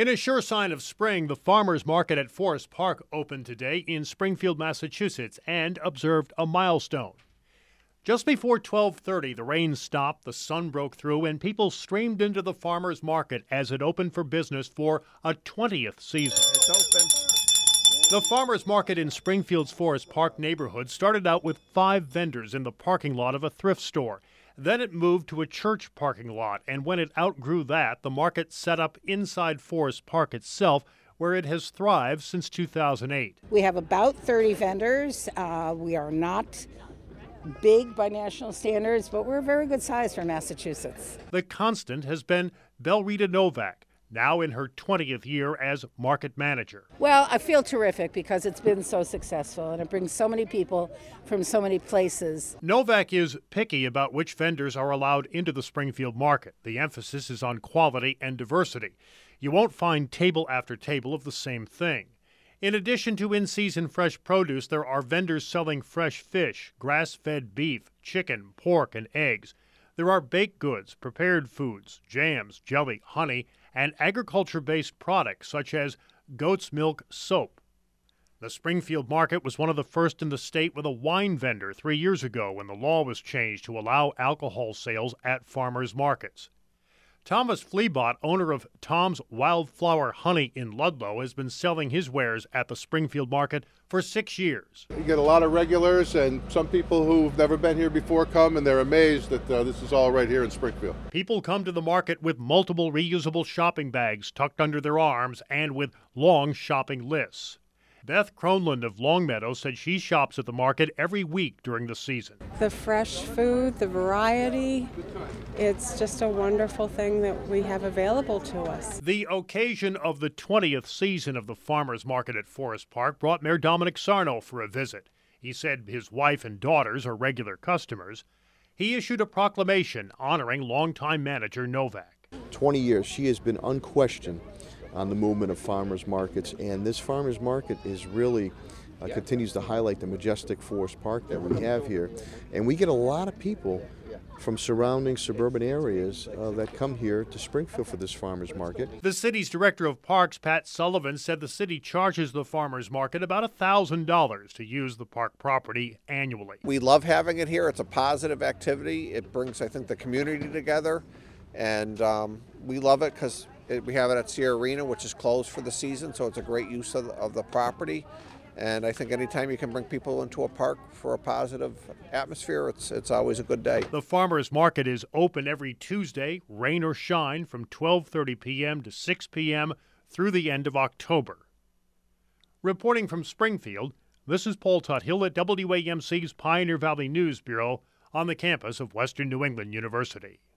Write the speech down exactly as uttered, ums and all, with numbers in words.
In a sure sign of spring, the farmers market at Forest Park opened today in Springfield, Massachusetts, and observed a milestone. Just before twelve thirty, the rain stopped, the sun broke through, and people streamed into the farmers market as it opened for business for a twentieth season. It's open. The farmers market in Springfield's Forest Park neighborhood started out with five vendors in the parking lot of a thrift store. Then it moved to a church parking lot, and when it outgrew that, the market set up inside Forest Park itself, where it has thrived since two thousand eight. We have about thirty vendors. Uh, we are not big by national standards, but we're a very good size for Massachusetts. The constant has been Belrita Novak, now in her twentieth year as market manager. Well, I feel terrific because it's been so successful and it brings so many people from so many places. Novak is picky about which vendors are allowed into the Springfield market. The emphasis is on quality and diversity. You won't find table after table of the same thing. In addition to in-season fresh produce, there are vendors selling fresh fish, grass-fed beef, chicken, pork, and eggs. There are baked goods, prepared foods, jams, jelly, honey, and agriculture-based products such as goat's milk soap. The Springfield market was one of the first in the state with a wine vendor three years ago when the law was changed to allow alcohol sales at farmers markets. Thomas Fleabot, owner of Tom's Wildflower Honey in Ludlow, has been selling his wares at the Springfield market for six years. You get a lot of regulars, and some people who've never been here before come, and they're amazed that uh, this is all right here in Springfield. People come to the market with multiple reusable shopping bags tucked under their arms and with long shopping lists. Beth Cronland of Longmeadow said she shops at the market every week during the season. The fresh food, the variety, it's just a wonderful thing that we have available to us. The occasion of the twentieth season of the farmers market at Forest Park brought Mayor Dominic Sarno for a visit. He said his wife and daughters are regular customers. He issued a proclamation honoring longtime manager Novak. twenty years, she has been unquestioned on the movement of farmers markets, and this farmers market is really uh, continues to highlight the majestic Forest Park that we have here. And we get a lot of people from surrounding suburban areas uh, that come here to Springfield for this farmers market. The city's director of parks, Pat Sullivan, said the city charges the farmers market about one thousand dollars to use the park property annually. We love having it here. It's a positive activity. It brings, I think, the community together, and um, we love it because we have it at Sierra Arena, which is closed for the season, so it's a great use of the, of the property. And I think anytime you can bring people into a park for a positive atmosphere, it's it's always a good day. The farmers market is open every Tuesday, rain or shine, from twelve thirty p.m. to six p.m. through the end of October. Reporting from Springfield, this is Paul Tuthill at W A M C's Pioneer Valley News Bureau on the campus of Western New England University.